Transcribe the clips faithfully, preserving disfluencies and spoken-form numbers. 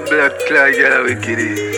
black cloud, girl, wicked.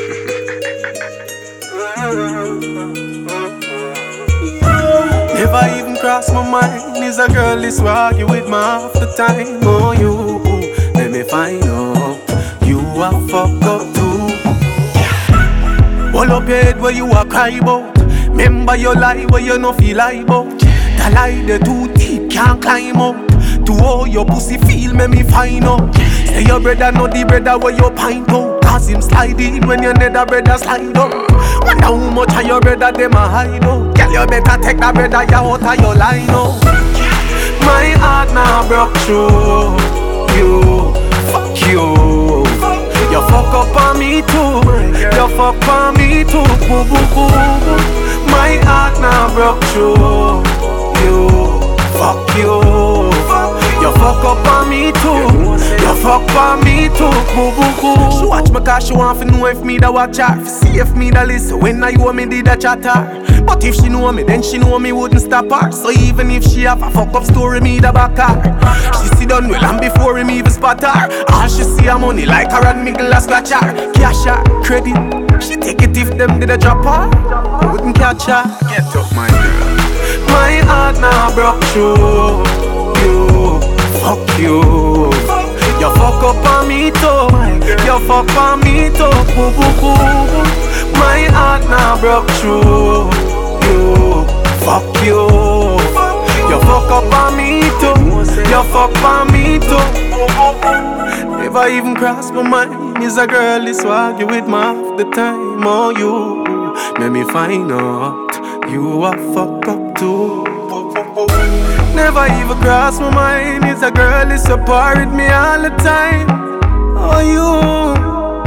Never even cross my mind. Is a girl this will argue with me half the time. Oh, you, let me find out. You are fucked up too. Hold up your head where you are cry about. Remember your lie where you no feel lie about. The lie the too deep can't climb up. To all your pussy feel make me find out. Say your brother not the brother where you pint out. Cause him slide in when your nether brother slide up. Wonder how much of your brother them a hide out. Girl you better take that brother you out of your line out. My heart now broke through you. Fuck you. You fuck up on me too. You fuck on me too. Boo boo boo. My heart now broke through you. Fuck you. You fuck up on me too. You fuck on me too. Boo boo boo. She watch me cause she want to know if me da watch her. See if me da listen when I you me did a chatter. But if she know me, then she know me wouldn't stop her. So even if she have a fuck up story, me da back her. She see done well and before him even spot her. All she see her money like her and Miguel a scratch her. Cash her, credit. She take it if them did a drop her. Wouldn't catch her. Get up, my girl. My heart now broke through you. Fuck you. You fuck up on me too. You fuck on me too. Boo boo boo. My heart now broke through you. Fuck you. You fuck up on me too. You fuck on me too. Never even cross my mind. Is a girl this will argue with me half the time. Oh you, let me find out you are fuck up too. Never even cross my mind. Is a girl this support with me all the time. Oh you.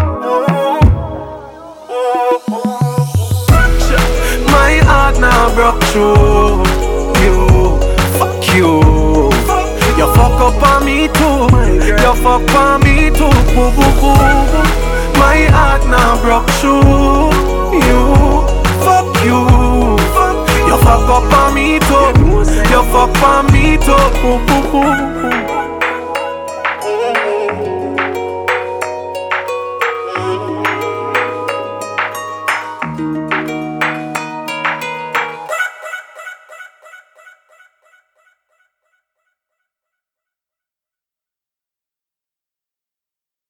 My heart now broke through you. Fuck you. You fuck up on me too. You fuck on me too. Boo boo boo. My heart now broke through you.